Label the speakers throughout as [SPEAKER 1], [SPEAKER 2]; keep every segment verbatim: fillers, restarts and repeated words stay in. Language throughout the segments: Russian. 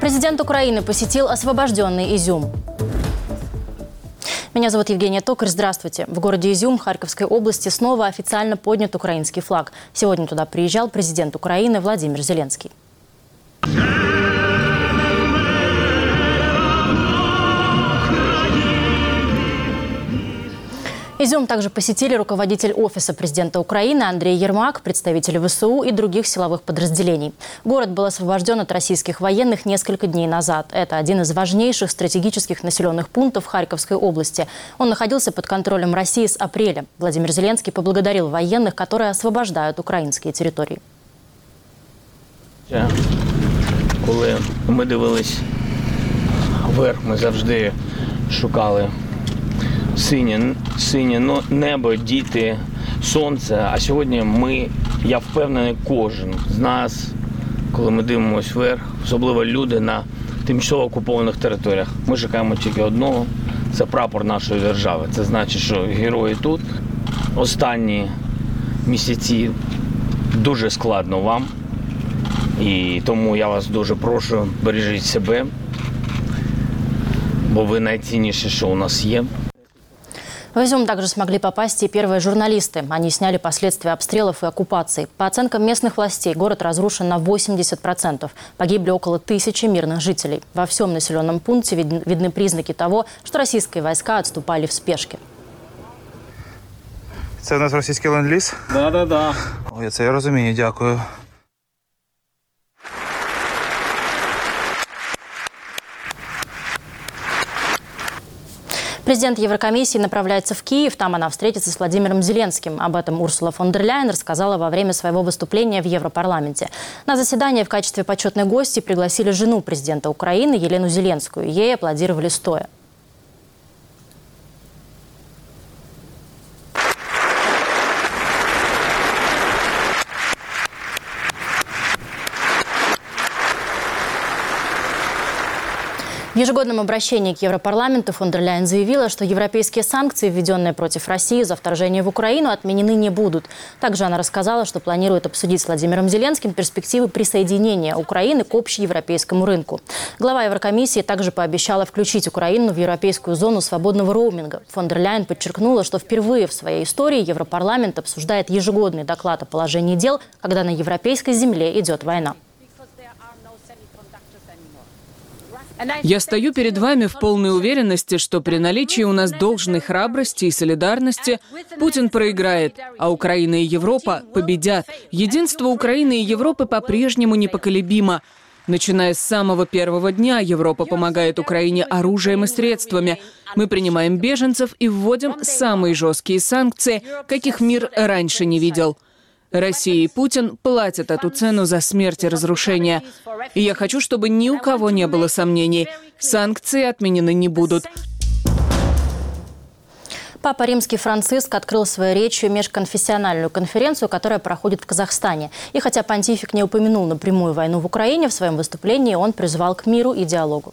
[SPEAKER 1] Президент Украины посетил освобожденный Изюм. Меня зовут Евгения Токарь. Здравствуйте. В городе Изюм Харьковской области снова официально поднят украинский флаг. Сегодня туда приезжал президент Украины Владимир Зеленский. Изюм также посетили руководитель Офиса президента Украины Андрей Ермак, представители ВСУ и других силовых подразделений. Город был освобожден от российских военных несколько дней назад. Это один из важнейших стратегических населенных пунктов Харьковской области. Он находился под контролем России с апреля. Владимир Зеленский поблагодарил военных, которые освобождают украинские территории.
[SPEAKER 2] Коли ми дивились вверх, ми завжди шукали синє, синє небо, діти, сонце. А сьогодні ми, я впевнений, кожен з нас, коли ми дивимося вверх, особливо люди на тимчасово окупованих територіях, ми чекаємо тільки одного – це прапор нашої держави. Це значить, що герої тут. Останні місяці дуже складно вам. І тому я вас дуже прошу, бережіть себе, бо ви найцінніше, що у нас є.
[SPEAKER 1] В Изюм также смогли попасть и первые журналисты. Они сняли последствия обстрелов и оккупации. По оценкам местных властей, город разрушен на восемьдесят процентов. Погибли около тысячи мирных жителей. Во всем населенном пункте видны признаки того, что российские войска отступали в спешке.
[SPEAKER 3] Це у нас російський ленд-ліз?
[SPEAKER 2] Да, да, да.
[SPEAKER 3] Ой, це я розумію, дякую.
[SPEAKER 1] Президент Еврокомиссии направляется в Киев. Там она встретится с Владимиром Зеленским. Об этом Урсула фон дер Ляйен рассказала во время своего выступления в Европарламенте. На заседание в качестве почетной гости пригласили жену президента Украины Елену Зеленскую. Ей аплодировали стоя. В ежегодном обращении к Европарламенту фон дер Ляйен заявила, что европейские санкции, введенные против России за вторжение в Украину, отменены не будут. Также она рассказала, что планирует обсудить с Владимиром Зеленским перспективы присоединения Украины к общеевропейскому рынку. Глава Еврокомиссии также пообещала включить Украину в европейскую зону свободного роуминга. Фон дер Ляйен подчеркнула, что впервые в своей истории Европарламент обсуждает ежегодный доклад о положении дел, когда на европейской земле идет война.
[SPEAKER 4] Я стою перед вами в полной уверенности, что при наличии у нас должной храбрости и солидарности Путин проиграет, а Украина и Европа победят. Единство Украины и Европы по-прежнему непоколебимо. Начиная с самого первого дня Европа помогает Украине оружием и средствами. Мы принимаем беженцев и вводим самые жесткие санкции, каких мир раньше не видел. Россия и Путин платят эту цену за смерть и разрушение. И я хочу, чтобы ни у кого не было сомнений. Санкции отменены не будут.
[SPEAKER 1] Папа Римский Франциск открыл своей речью межконфессиональную конференцию, которая проходит в Казахстане. И хотя понтифик не упомянул напрямую войну в Украине, в своем выступлении он призвал к миру и диалогу.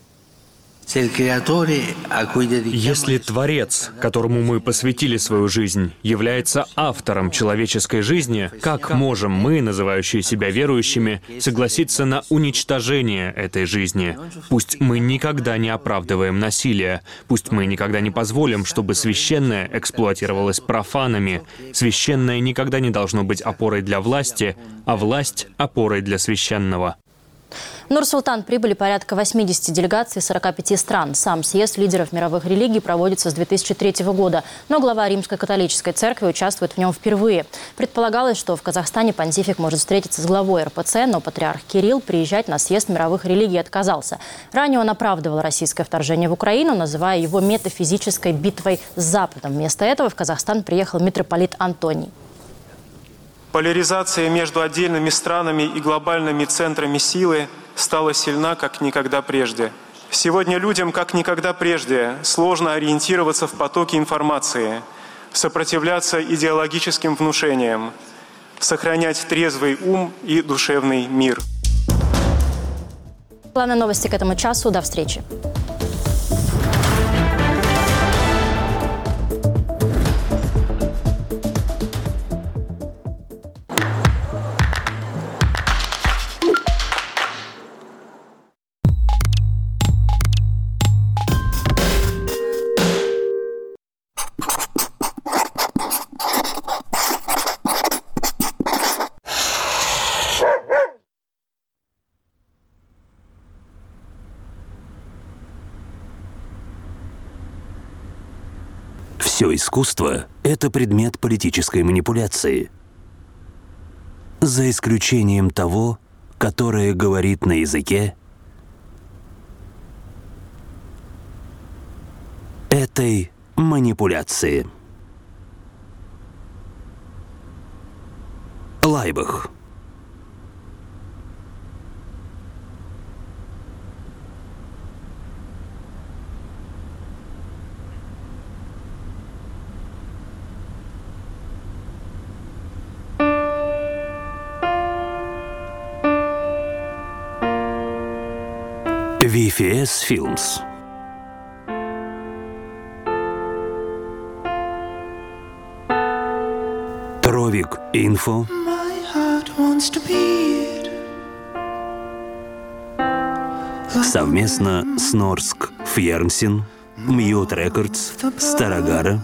[SPEAKER 5] Если Творец, которому мы посвятили свою жизнь, является автором человеческой жизни, как можем мы, называющие себя верующими, согласиться на уничтожение этой жизни? Пусть мы никогда не оправдываем насилие, пусть мы никогда не позволим, чтобы священное эксплуатировалось профанами. Священное никогда не должно быть опорой для власти, а власть – опорой для священного.
[SPEAKER 1] В Нур-Султан прибыли порядка восьмидесяти делегаций из сорока пяти стран. Сам съезд лидеров мировых религий проводится с две тысячи третьего года, но глава Римской католической церкви участвует в нем впервые. Предполагалось, что в Казахстане понтифик может встретиться с главой эр пэ цэ, но патриарх Кирилл приезжать на съезд мировых религий отказался. Ранее он оправдывал российское вторжение в Украину, называя его метафизической битвой с Западом. Вместо этого в Казахстан приехал митрополит Антоний.
[SPEAKER 6] Поляризация между отдельными странами и глобальными центрами силы стала сильна, как никогда прежде. Сегодня людям, как никогда прежде, сложно ориентироваться в потоке информации, сопротивляться идеологическим внушениям, сохранять трезвый ум и душевный мир.
[SPEAKER 1] Главные новости к этому часу. До встречи.
[SPEAKER 7] Все искусство — это предмет политической манипуляции. За исключением того, которое говорит на языке этой манипуляции. Лайбах. ви эф эс Films. Тровик Инфо. Совместно с Норск Фьернсин, Мьют Рекордс, Старогара,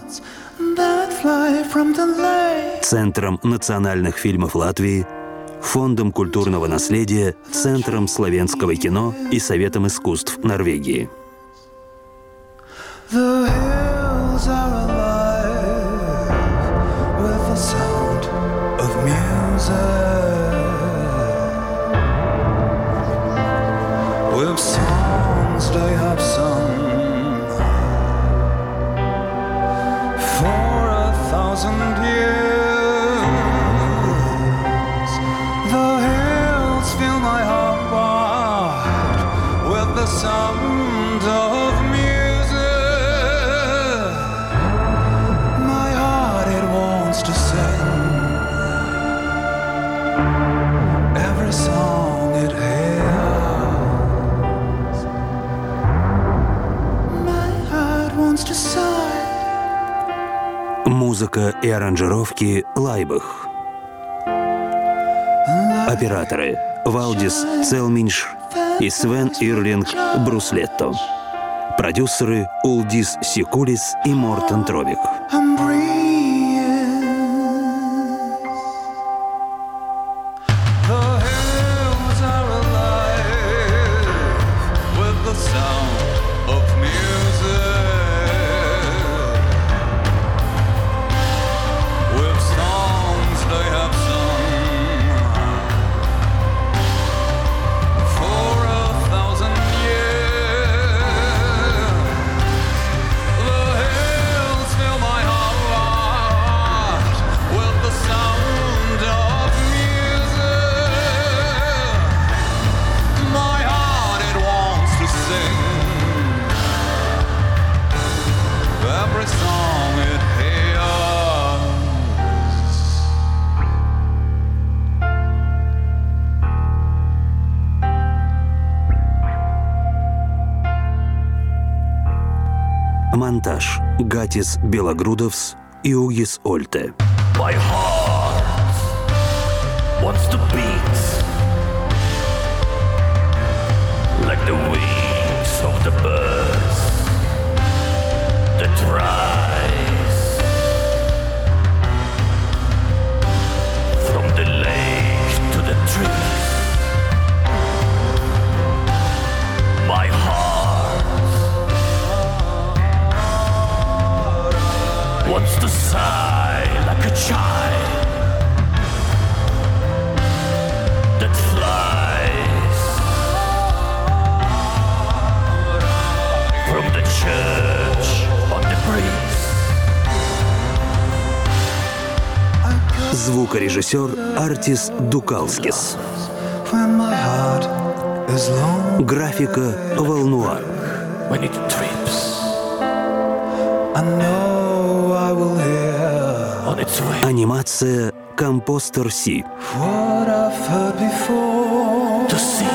[SPEAKER 7] Центром национальных фильмов Латвии, Фондом культурного наследия, Центром славянского кино и Советом искусств Норвегии.
[SPEAKER 8] Sound of music, my heart it wants to sing every song it hears. My heart wants to sigh.
[SPEAKER 7] Музыка и аранжировки Лайбах. Операторы Валдис Целминш и Свен Ирлинг Бруслетто. Продюсеры Улдис Сикулис и Мортен Тровик. Монтаж Гатис Белогрудовс и Угис Ольте.
[SPEAKER 9] My heart wants to beat like the wings of the birds that rise from the lake to the trees. My heart wants to sigh like a child that flies from the church on the breeze.
[SPEAKER 7] Звукорежиссер Артис Дукалскис. Графика Волнуар.
[SPEAKER 9] When it trips on its way.
[SPEAKER 7] Анимация Компостер Си.
[SPEAKER 9] To see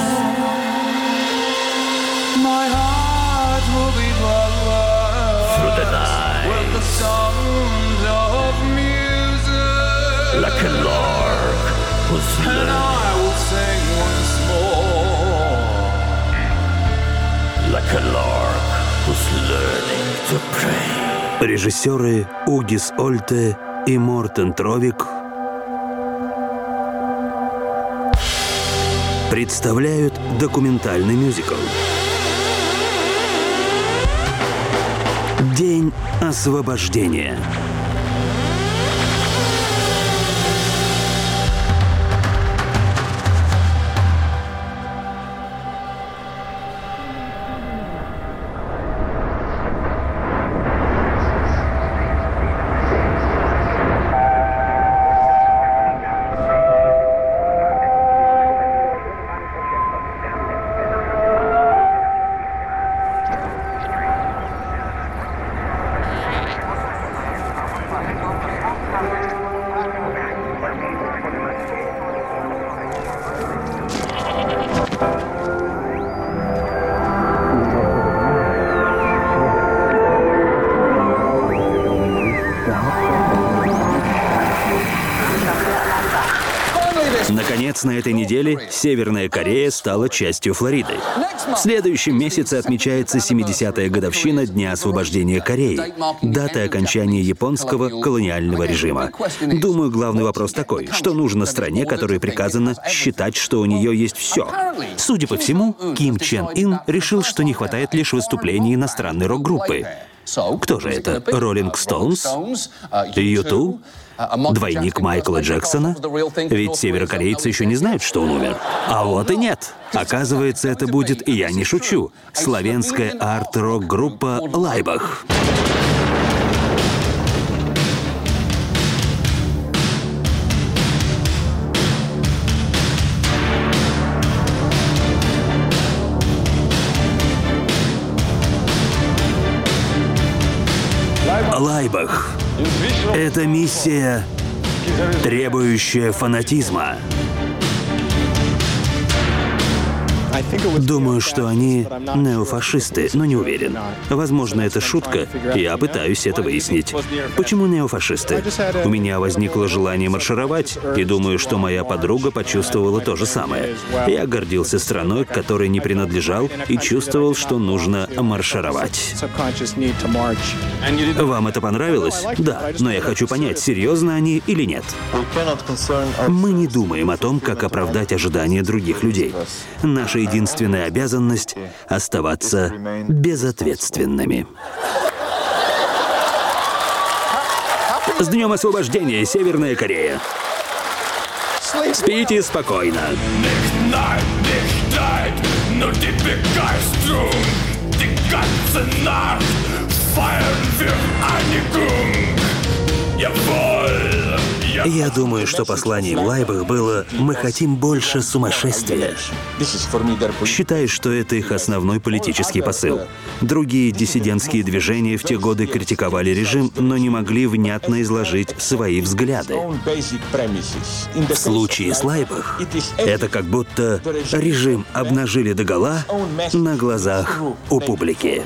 [SPEAKER 8] My heart will be
[SPEAKER 9] through the night
[SPEAKER 8] with the sound of music,
[SPEAKER 9] like a lark who's
[SPEAKER 8] and
[SPEAKER 9] learning,
[SPEAKER 8] I will sing once more.
[SPEAKER 9] like a lark who's learning to pray.
[SPEAKER 7] Режиссеры Угис Ольте и Мортен Тровик представляют документальный мюзикл День освобождения. Наконец, на этой неделе Северная Корея стала частью Флориды. В следующем месяце отмечается семидесятая годовщина Дня освобождения Кореи, даты окончания японского колониального режима. Думаю, главный вопрос такой: что нужно стране, которой приказано считать, что у нее есть все? Судя по всему, Ким Чен Ын решил, что не хватает лишь выступлений иностранной рок-группы. Кто же это? Роллинг Стоунс? Юту? Двойник Майкла Джексона? Ведь северокорейцы еще не знают, что он умер. А вот и нет. Оказывается, это будет, и я не шучу, славянская арт-рок-группа «Лайбах». «Лайбах» — это миссия, требующая фанатизма. Думаю, что они неофашисты, но не уверен. Возможно, это шутка. Я пытаюсь это выяснить. Почему неофашисты? У меня возникло желание маршировать, и думаю, что моя подруга почувствовала то же самое. Я гордился страной, к которой не принадлежал, и чувствовал, что нужно маршировать. Вам это понравилось? Да, но я хочу понять, серьезно они или нет. Мы не думаем о том, как оправдать ожидания других людей. Наша единственная обязанность — оставаться безответственными. С Днем освобождения, Северная Корея! Спите спокойно. Я думаю, что послание в Лайбах было «Мы хотим больше сумасшествия». Считаю, что это их основной политический посыл. Другие диссидентские движения в те годы критиковали режим, но не могли внятно изложить свои взгляды. В случае с Лайбах это как будто режим обнажили догола на глазах у публики.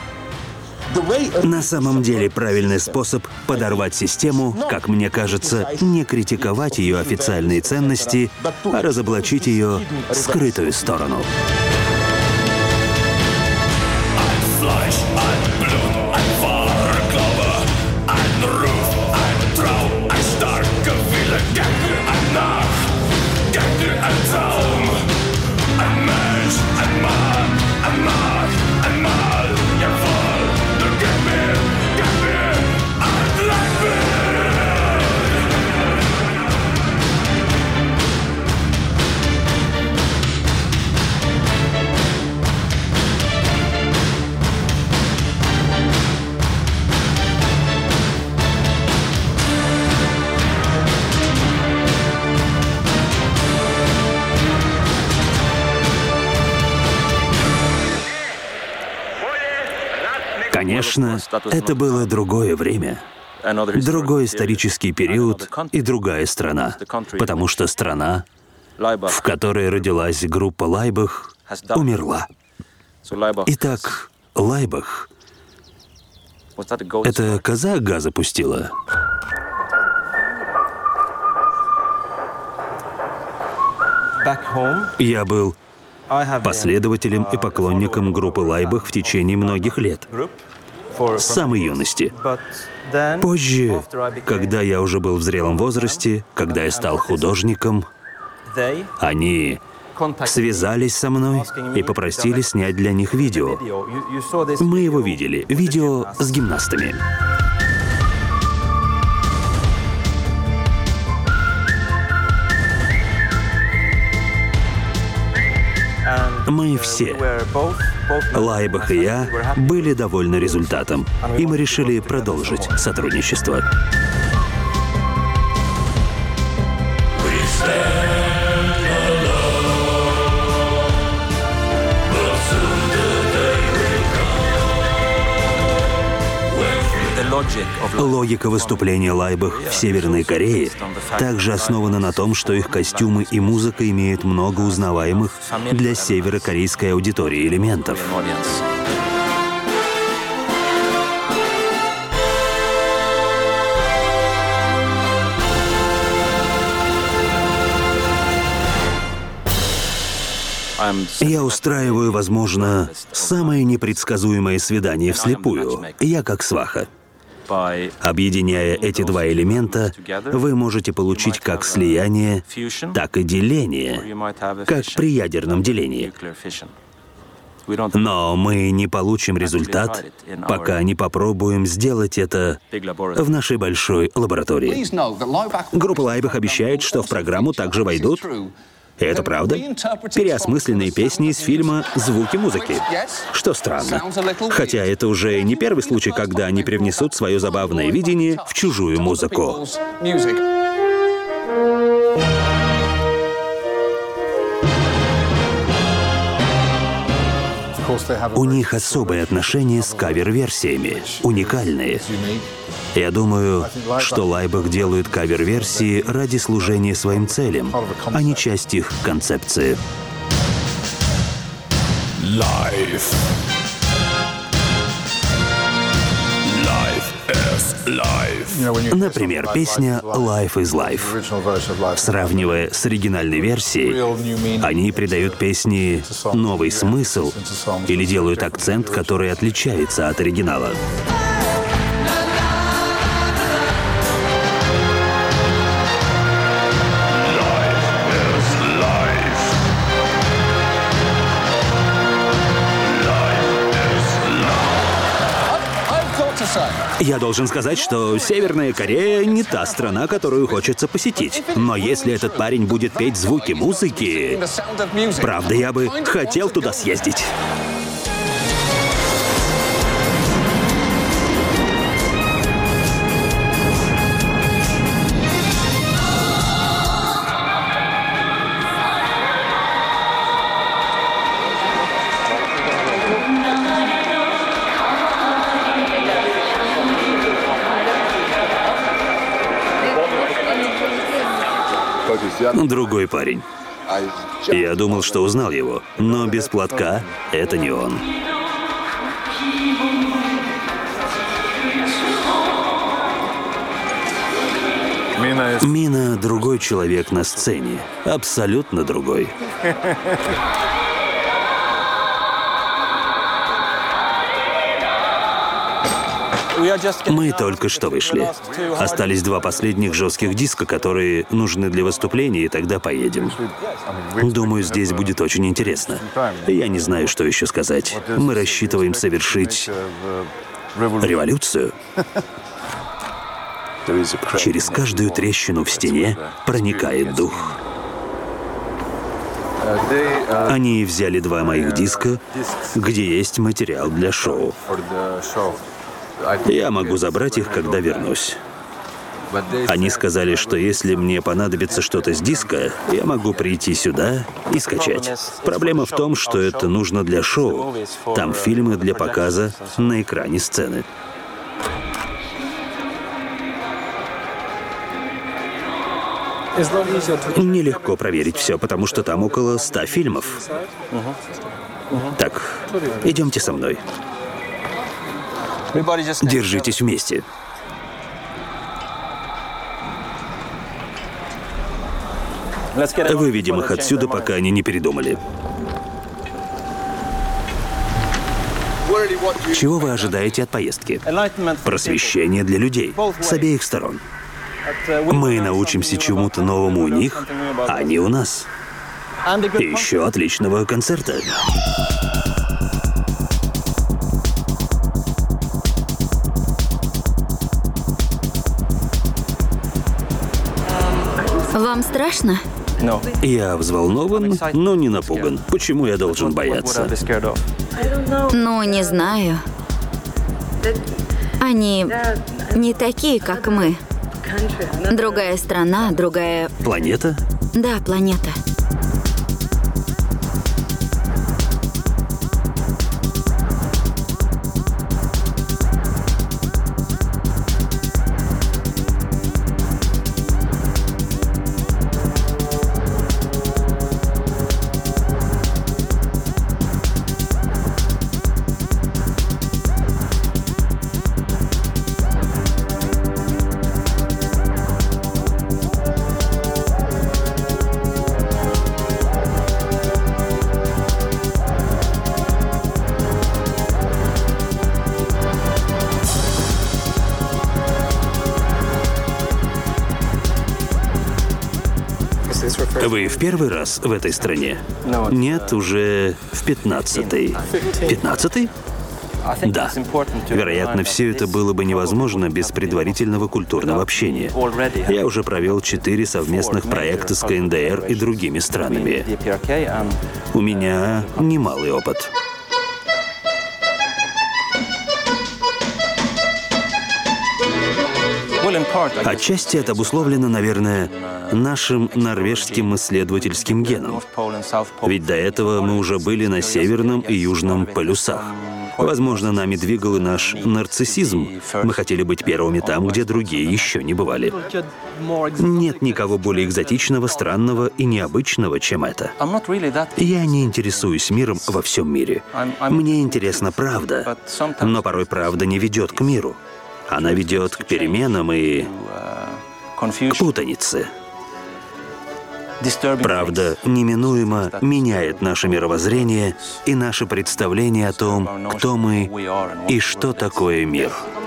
[SPEAKER 7] На самом деле правильный способ подорвать систему, как мне кажется, не критиковать ее официальные ценности, а разоблачить ее скрытую сторону. Конечно, это было другое время, другой исторический период и другая страна, потому что страна, в которой родилась группа Лайбах, умерла. Итак, Лайбах — это коза газа пустила. Я был последователем и поклонником группы Лайбах в течение многих лет, с самой юности. Позже, когда я уже был в зрелом возрасте, когда я стал художником, они связались со мной и попросили снять для них видео. Мы его видели. Видео с гимнастами. Мы все, Лайбах и я, были довольны результатом, и мы решили продолжить сотрудничество. Логика выступления Лайбах в Северной Корее также основана на том, что их костюмы и музыка имеют много узнаваемых для северокорейской аудитории элементов. Я устраиваю, возможно, самое непредсказуемое свидание вслепую. Я как сваха. Объединяя эти два элемента, вы можете получить как слияние, так и деление, как при ядерном делении. Но мы не получим результат, пока не попробуем сделать это в нашей большой лаборатории. Группа Лайбах обещает, что в программу также войдут, и это правда, переосмысленные песни из фильма «Звуки музыки». Что странно. Хотя это уже не первый случай, когда они привнесут свое забавное видение в чужую музыку. У них особые отношения с кавер-версиями, уникальные. Я думаю, что Лайбах делают кавер-версии ради служения своим целям, а не часть их концепции.
[SPEAKER 9] Life. Life is life.
[SPEAKER 7] Например, песня «Life is Life». Сравнивая с оригинальной версией, они придают песне новый смысл или делают акцент, который отличается от оригинала. Я должен сказать, что Северная Корея не та страна, которую хочется посетить. Но если этот парень будет петь звуки музыки, правда, я бы хотел туда съездить. Другой парень. Я думал, что узнал его, но без платка это не он. Мина — другой человек на сцене. Абсолютно другой. Мы только что вышли. Остались два последних жестких диска, которые нужны для выступления, и тогда поедем. Думаю, здесь будет очень интересно. Я не знаю, что еще сказать. Мы рассчитываем совершить революцию. Через каждую трещину в стене проникает дух. Они взяли два моих диска, где есть материал для шоу. Я могу забрать их, когда вернусь. Они сказали, что если мне понадобится что-то с диска, я могу прийти сюда и скачать. Проблема в том, что это нужно для шоу. Там фильмы для показа на экране сцены. Нелегко проверить все, потому что там около ста фильмов. Так, идемте со мной. Держитесь вместе. Выведем их отсюда, пока они не передумали. Чего вы ожидаете от поездки? Просвещение для людей с обеих сторон. Мы научимся чему-то новому у них, а они у нас. И еще отличного концерта.
[SPEAKER 10] Вам страшно?
[SPEAKER 7] Я взволнован, но не напуган. Почему я должен бояться?
[SPEAKER 10] Ну, не знаю. Они не такие, как мы. Другая страна, другая...
[SPEAKER 7] Планета?
[SPEAKER 10] Да, планета.
[SPEAKER 7] Вы в первый раз в этой стране? Нет, уже в пятнадцатый. Пятнадцатый? Да. Вероятно, все это было бы невозможно без предварительного культурного общения. Я уже провел четыре совместных проекта с ка эн дэ эр и другими странами. У меня немалый опыт. Отчасти это обусловлено, наверное, нашим норвежским исследовательским геном. Ведь до этого мы уже были на северном и южном полюсах. Возможно, нами двигал и наш нарциссизм. Мы хотели быть первыми там, где другие еще не бывали. Нет никого более экзотичного, странного и необычного, чем это. Я не интересуюсь миром во всем мире. Мне интересна правда, но порой правда не ведет к миру. Она ведет к переменам и к путанице. Правда неминуемо меняет наше мировоззрение и наше представление о том, кто мы и что такое мир.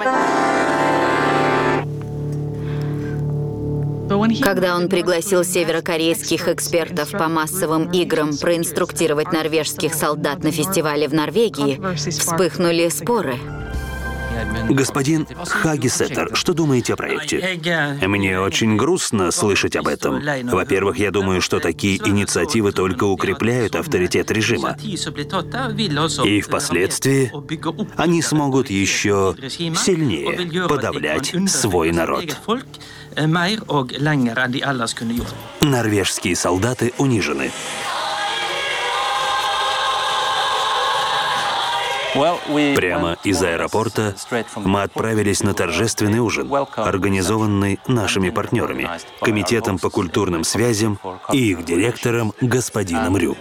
[SPEAKER 10] Когда он пригласил северокорейских экспертов по массовым играм проинструктировать норвежских солдат на фестивале в Норвегии, вспыхнули споры.
[SPEAKER 7] Господин Хагисеттер, что думаете о проекте? Мне очень грустно слышать об этом. Во-первых, я думаю, что такие инициативы только укрепляют авторитет режима. И впоследствии они смогут еще сильнее подавлять свой народ. Норвежские солдаты унижены. Прямо из аэропорта мы отправились на торжественный ужин, организованный нашими партнерами, Комитетом по культурным связям и их директором господином Рю.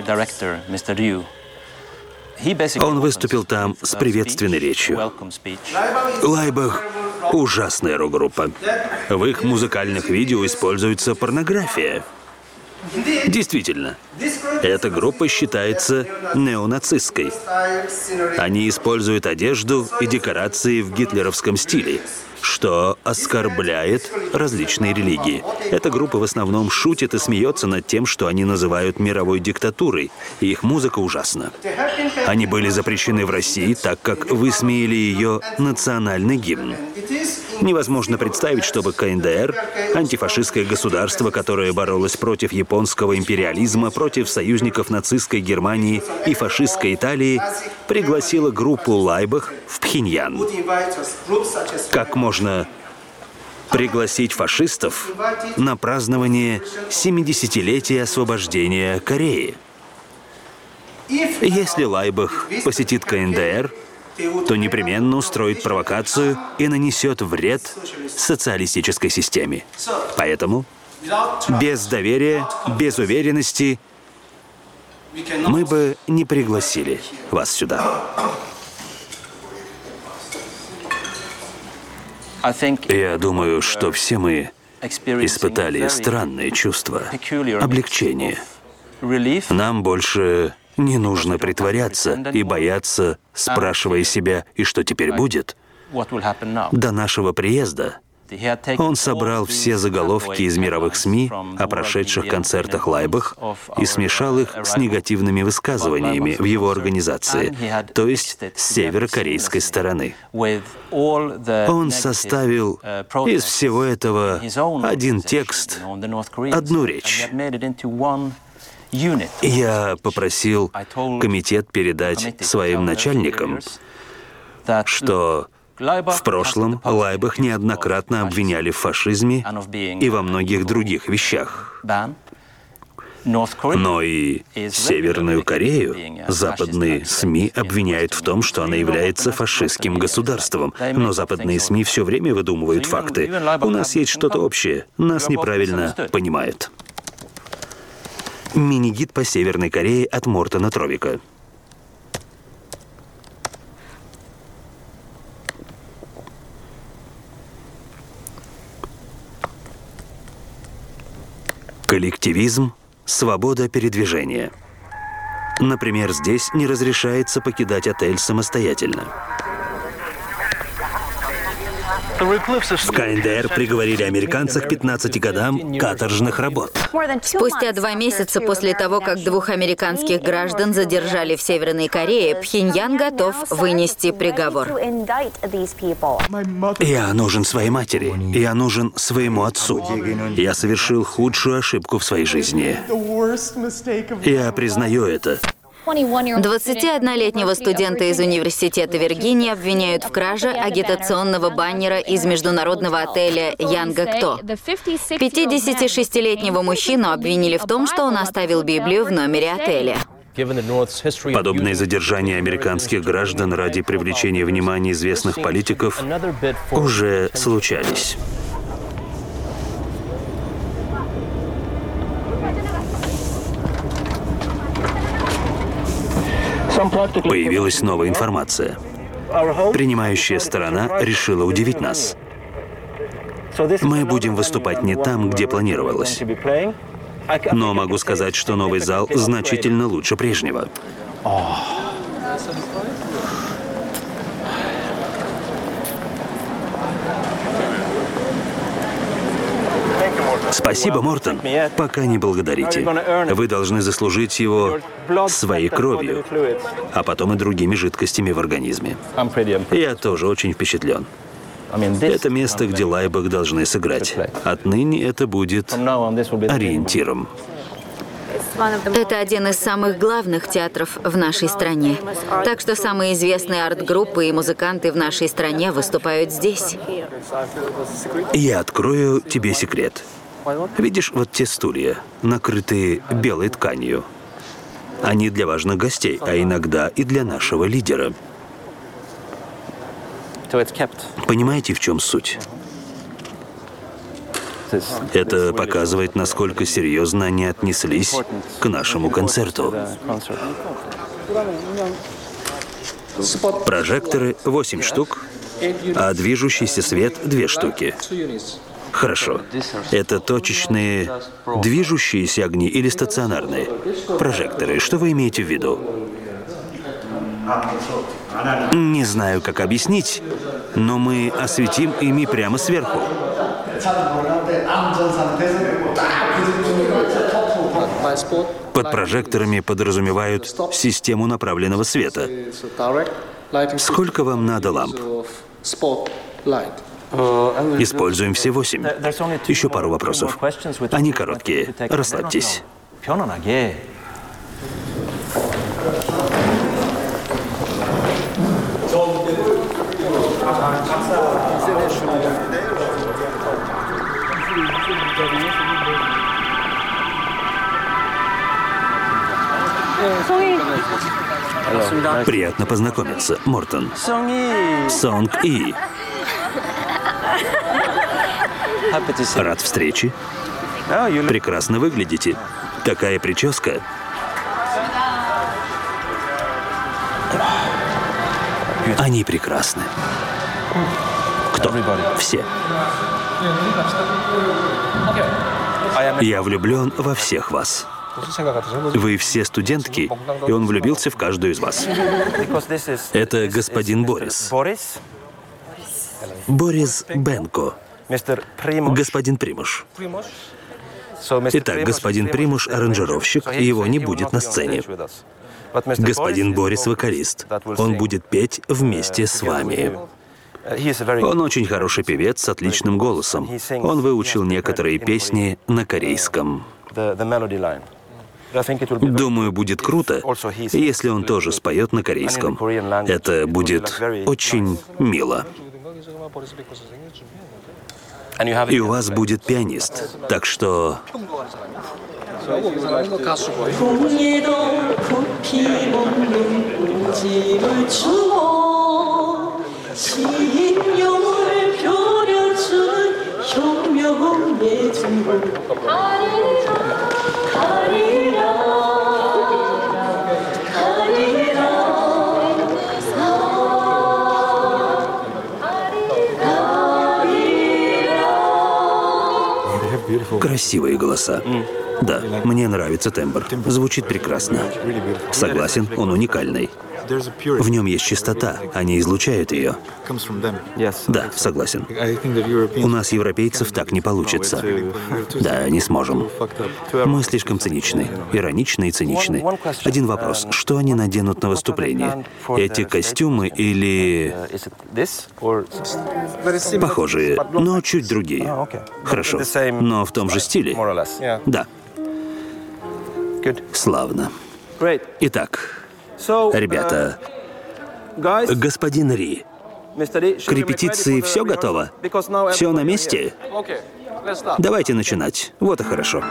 [SPEAKER 7] Он выступил там с приветственной речью. Лайбах — ужасная рок-группа. В их музыкальных видео используется порнография. Действительно, эта группа считается неонацистской. Они используют одежду и декорации в гитлеровском стиле, что оскорбляет различные религии. Эта группа в основном шутит и смеется над тем, что они называют мировой диктатурой, и их музыка ужасна. Они были запрещены в России, так как высмеяли ее национальный гимн. Невозможно представить, чтобы ка эн дэ эр, антифашистское государство, которое боролось против японского империализма, против союзников нацистской Германии и фашистской Италии, пригласило группу Лайбах в Пхеньян. Как можно пригласить фашистов на празднование семидесятилетия освобождения Кореи? Если Лайбах посетит ка эн дэ эр, то непременно устроит провокацию и нанесет вред социалистической системе. Поэтому без доверия, без уверенности мы бы не пригласили вас сюда. Я думаю, что все мы испытали странные чувства, облегчение. Нам больше не нужно притворяться и бояться, спрашивая себя, и что теперь будет. До нашего приезда Он собрал все заголовки из мировых СМИ о прошедших концертах Лайбах и смешал их с негативными высказываниями в его организации, то есть с северокорейской стороны. Он составил из всего этого один текст, одну речь. Я попросил комитет передать своим начальникам, что в прошлом Лайбах неоднократно обвиняли в фашизме и во многих других вещах. Но и Северную Корею западные СМИ обвиняют в том, что она является фашистским государством. Но западные СМИ все время выдумывают факты. У нас есть что-то общее. Нас неправильно понимают. Мини-гид по Северной Корее от Мортона Тровика. Коллективизм, свобода передвижения. Например, здесь не разрешается покидать отель самостоятельно. В КНДР приговорили американцев к пятнадцати годам каторжных работ.
[SPEAKER 10] Спустя два месяца после того, как двух американских граждан задержали в Северной Корее, Пхеньян готов вынести приговор.
[SPEAKER 7] Я нужен своей матери. Я нужен своему отцу. Я совершил худшую ошибку в своей жизни. Я признаю это.
[SPEAKER 10] двадцатиоднолетнего студента из университета Виргинии обвиняют в краже агитационного баннера из международного отеля «Янгакто». пятидесятишестилетнего мужчину обвинили в том, что он оставил Библию в номере отеля.
[SPEAKER 7] Подобные задержания американских граждан ради привлечения внимания известных политиков уже случались. Появилась новая информация. Принимающая сторона решила удивить нас. Мы будем выступать не там, где планировалось. Но могу сказать, что новый зал значительно лучше прежнего. Спасибо, Мортон. Пока не благодарите. Вы должны заслужить его своей кровью, а потом и другими жидкостями в организме. Я тоже очень впечатлен. Это место, где Лайбах должны сыграть. Отныне это будет ориентиром.
[SPEAKER 10] Это один из самых главных театров в нашей стране. Так что самые известные арт-группы и музыканты в нашей стране выступают здесь.
[SPEAKER 7] Я открою тебе секрет. Видишь, вот те стулья, накрытые белой тканью. Они для важных гостей, а иногда и для нашего лидера. Понимаете, в чем суть? Это показывает, насколько серьезно они отнеслись к нашему концерту. Прожекторы — восемь штук, а движущийся свет — две штуки. Хорошо. Это точечные движущиеся огни или стационарные? Прожекторы. Что вы имеете в виду? Не знаю, как объяснить, но мы осветим ими прямо сверху. Под прожекторами подразумевают систему направленного света. Сколько вам надо ламп? Используем все восемь. Еще пару вопросов. Они короткие. Расслабьтесь. Приятно познакомиться, Мортон. Сонг И. Рад встрече. Прекрасно выглядите. Такая прическа. Они прекрасны. Кто? Все. Я влюблен во всех вас. Вы все студентки, и он влюбился в каждую из вас. Это господин Борис. Борис Бенко. Господин Примуш. Итак, господин Примуш — аранжировщик, и его не будет на сцене. Господин Борис — вокалист. Он будет петь вместе с вами. Он очень хороший певец с отличным голосом. Он выучил некоторые песни на корейском. Думаю, будет круто, если он тоже споет на корейском. Это будет очень мило. И у вас будет пианист, так что... Красивые голоса. Да, мне нравится тембр. Звучит прекрасно. Согласен, он уникальный. В нем есть чистота, они излучают ее. Да, согласен. У нас, европейцев, так не получится. Да, не сможем. Мы слишком циничны, ироничны и циничны. Один вопрос. Что они наденут на выступление? Эти костюмы или... Похожие, но чуть другие. Хорошо. Но в том же стиле? Да. Славно. Итак... Ребята, господин Ри, к репетиции все готово? Все на месте? Давайте начинать. Вот и хорошо.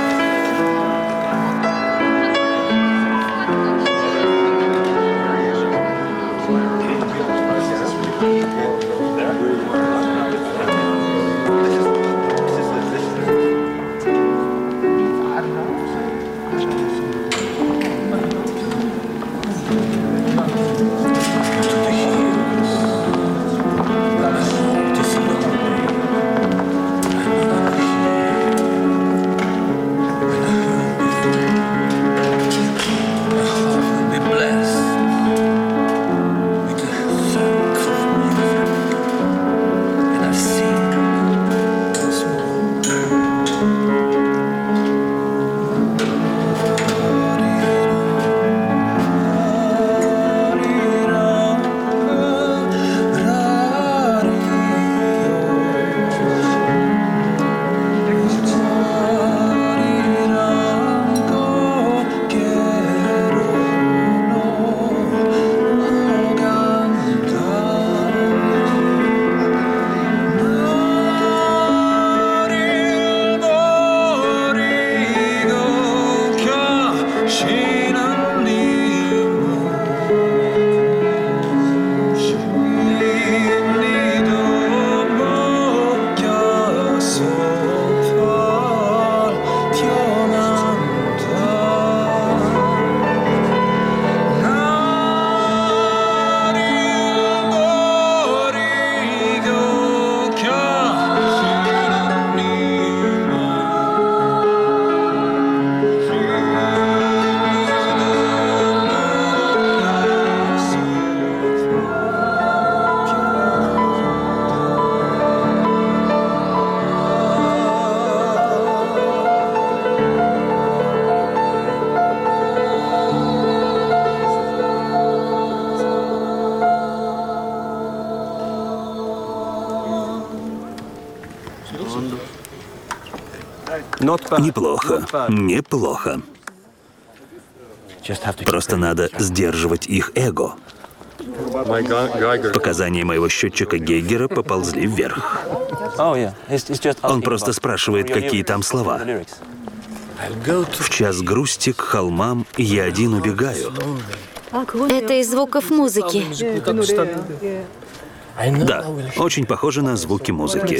[SPEAKER 7] Неплохо, неплохо. Просто надо сдерживать их эго. Показания моего счетчика Гейгера поползли вверх. Он просто спрашивает, какие там слова. В час грусти к холмам я один убегаю.
[SPEAKER 10] Это из звуков музыки.
[SPEAKER 7] Да, очень похоже на звуки музыки.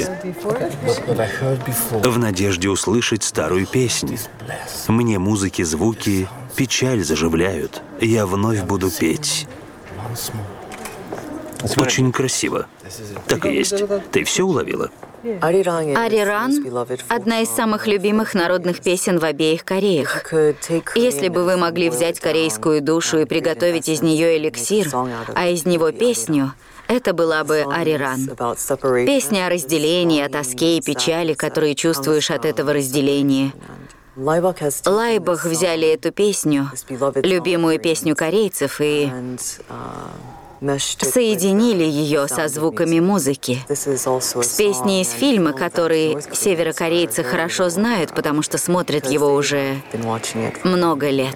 [SPEAKER 7] В надежде услышать старую песню. Мне музыки, звуки печаль заживляют. Я вновь буду петь. Очень красиво. Так и есть. Ты все уловила?
[SPEAKER 10] Ариран – одна из самых любимых народных песен в обеих Кореях. Если бы вы могли взять корейскую душу и приготовить из нее эликсир, а из него песню, это была бы «Ариран». Песня о разделении, о тоске и печали, которые чувствуешь от этого разделения. Лайбах взяли эту песню, любимую песню корейцев, и соединили ее со звуками музыки. С песней из фильма, который северокорейцы хорошо знают, потому что смотрят его уже много лет.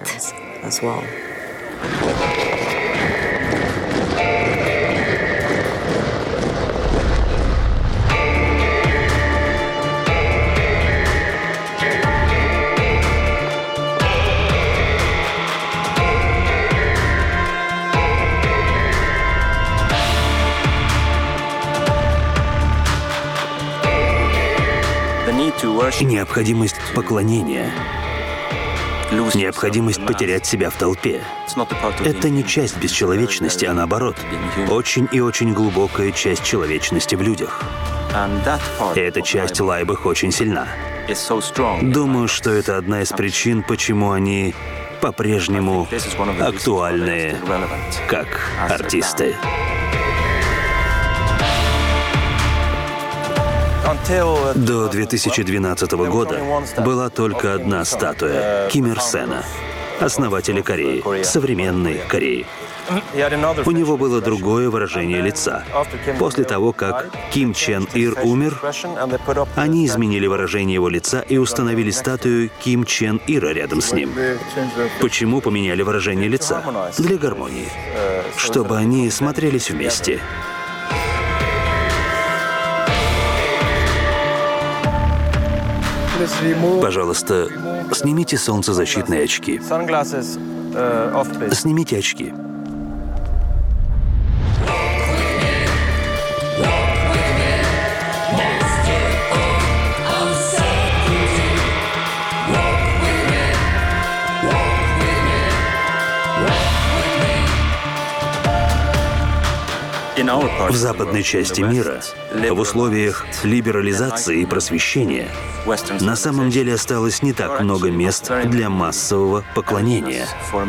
[SPEAKER 7] Необходимость поклонения. Необходимость потерять себя в толпе. Это не часть бесчеловечности, а наоборот, очень и очень глубокая часть человечности в людях. И эта часть Лайбах очень сильна. Думаю, что это одна из причин, почему они по-прежнему актуальны как артисты. До две тысячи двенадцатого года была только одна статуя — Ким Ир Сена, основателя Кореи, современной Кореи. У него было другое выражение лица. После того, как Ким Чен Ир умер, они изменили выражение его лица и установили статую Ким Чен Ира рядом с ним. Почему поменяли выражение лица? Для гармонии. Чтобы они смотрелись вместе. Пожалуйста, снимите солнцезащитные очки. Снимите очки. В западной части мира, в условиях либерализации и просвещения, на самом деле осталось не так много мест для массового поклонения.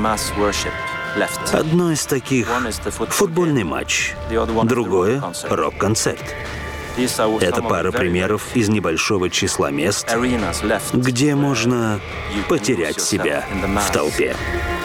[SPEAKER 7] Одно из таких — футбольный матч, другое — рок-концерт. Это пара примеров из небольшого числа мест, где можно потерять себя в толпе.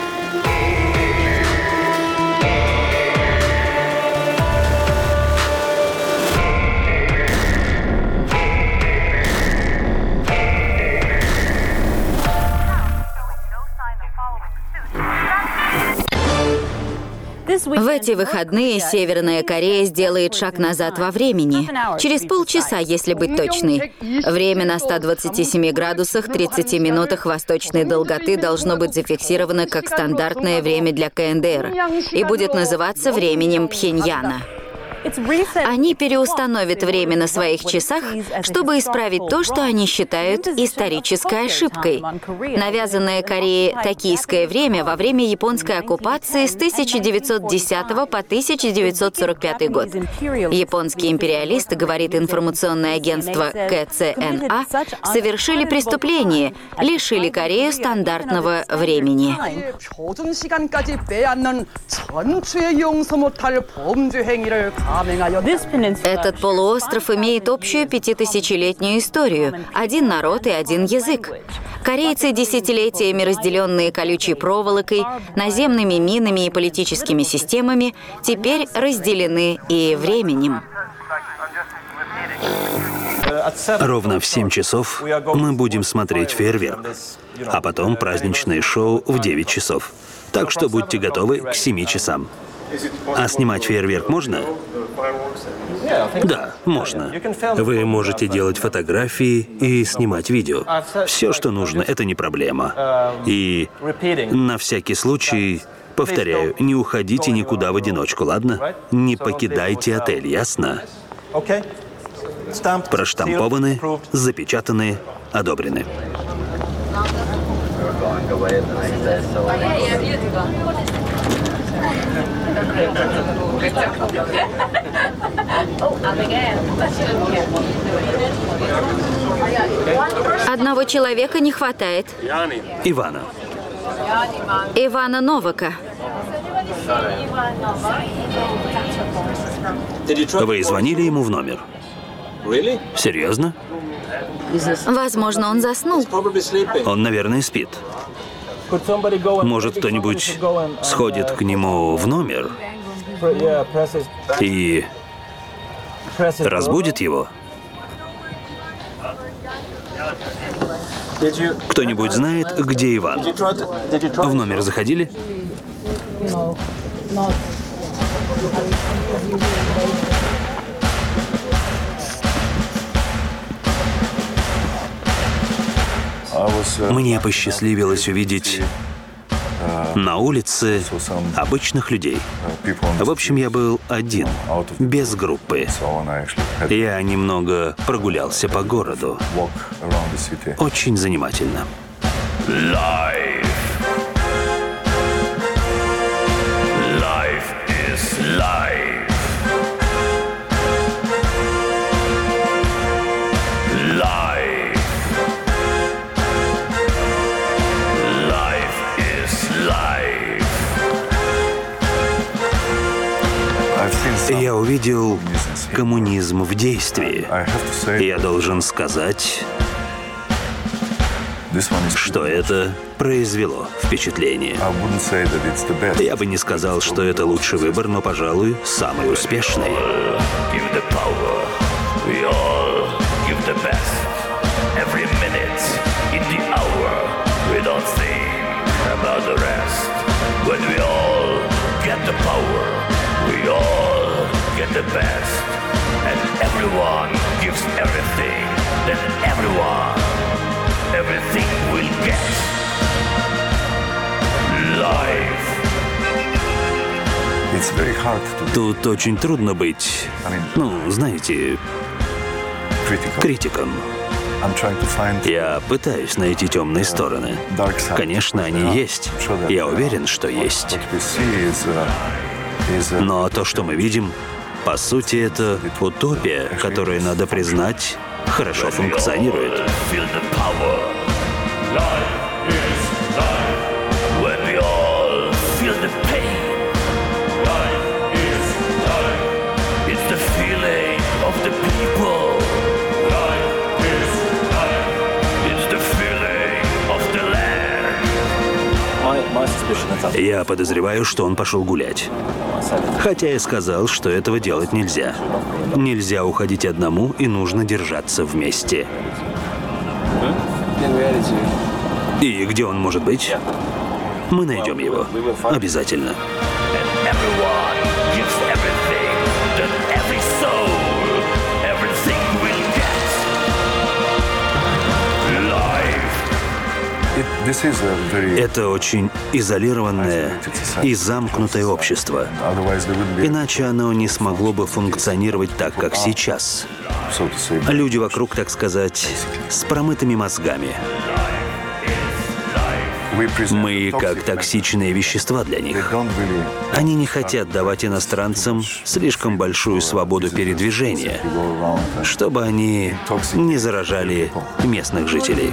[SPEAKER 10] В эти выходные Северная Корея сделает шаг назад во времени. Через полчаса, если быть точной. Время на ста двадцати семи градусах тридцати минутах восточной долготы должно быть зафиксировано как стандартное время для КНДР и будет называться временем Пхеньяна. Они переустановят время на своих часах, чтобы исправить то, что они считают исторической ошибкой. Навязанное Корее токийское время во время японской оккупации с тысяча девятьсот десятого по тысяча девятьсот сорок пятый год. Японские империалисты, говорит информационное агентство Ка Цэ Эн А, совершили преступление, лишили Корею стандартного времени. Этот полуостров имеет общую пятитысячелетнюю историю, один народ и один язык. Корейцы, десятилетиями разделенные колючей проволокой, наземными минами и политическими системами, теперь разделены и временем.
[SPEAKER 7] Ровно в семь часов мы будем смотреть фейерверк, а потом праздничное шоу в девять часов. Так что будьте готовы к семи часам. А снимать фейерверк можно? Да, можно. Вы можете делать фотографии и снимать видео. Все, что нужно, это не проблема. И на всякий случай, повторяю, не уходите никуда в одиночку, ладно? Не покидайте отель, ясно? Проштампованы, запечатаны, одобрены.
[SPEAKER 10] Одного человека не хватает.
[SPEAKER 7] Ивана.
[SPEAKER 10] Ивана Новака.
[SPEAKER 7] Вы звонили ему в номер? Серьезно?
[SPEAKER 10] Возможно, он заснул.
[SPEAKER 7] Он, наверное, спит. Может, кто-нибудь сходит к нему в номер и разбудит его? Кто-нибудь знает, где Иван? В номер заходили? Мне посчастливилось увидеть на улице обычных людей. В общем, я был один, без группы. Я немного прогулялся по городу. Очень занимательно.
[SPEAKER 9] Life. Life is life. Life. Life is life.
[SPEAKER 7] Я увидел коммунизм в действии. Я должен сказать, что это произвело впечатление. Я бы не сказал, что это лучший выбор, но, пожалуй, самый успешный.
[SPEAKER 9] Give the power. We all give the best. Every minute in the hour. We don't think about the rest. When we all get the power, we all get the best. And everyone gives everything. Then everyone, everything will get. Life.
[SPEAKER 7] Тут очень трудно быть, ну, знаете, критиком. Я пытаюсь найти темные стороны. Конечно, они есть. Я уверен, что есть. Но то, что мы видим, по сути, это утопия, которая, надо признать, хорошо функционирует.
[SPEAKER 9] Feel the power. Life is life. When we all feel the pain. Life is life. It's the feeling of the people. Life is life. It's the feeling of the land.
[SPEAKER 7] Я подозреваю, что он пошел гулять. Хотя я сказал, что этого делать нельзя. Нельзя уходить одному, и нужно держаться вместе. И где он может быть? Мы найдем его. Обязательно.
[SPEAKER 9] And everyone gives everything. Then every soul, everything will get. Life.
[SPEAKER 7] Это очень изолированное и замкнутое общество. Иначе оно не смогло бы функционировать так, как сейчас. Люди вокруг, так сказать, с промытыми мозгами. Мы как токсичные вещества для них. Они не хотят давать иностранцам слишком большую свободу передвижения, чтобы они не заражали местных жителей.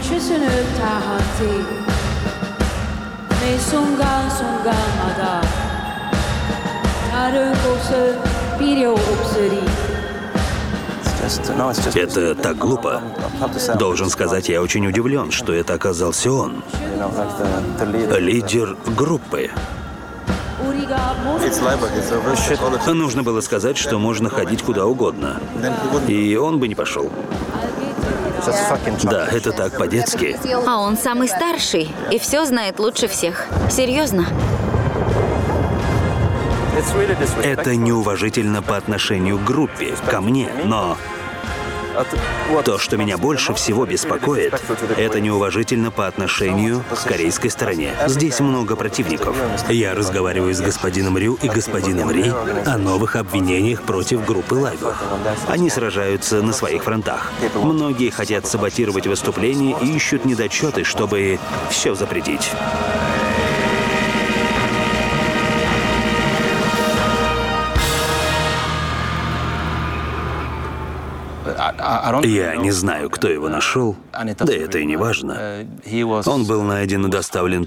[SPEAKER 7] Это так глупо. Должен сказать, я очень удивлен, что это оказался он. Лидер группы. Нужно было сказать, что можно ходить куда угодно. И он бы не пошел. Да, это так по-детски.
[SPEAKER 10] А он самый старший и все знает лучше всех. Серьезно?
[SPEAKER 7] Это неуважительно по отношению к группе, ко мне, но то, что меня больше всего беспокоит, это неуважительно по отношению к корейской стороне. Здесь много противников. Я разговариваю с господином Рю и господином Ри о новых обвинениях против группы Лайбах. Они сражаются на своих фронтах. Многие хотят саботировать выступления и ищут недочеты, чтобы все запретить. Я не знаю, кто его нашел, да это и не важно. Он был найден и доставлен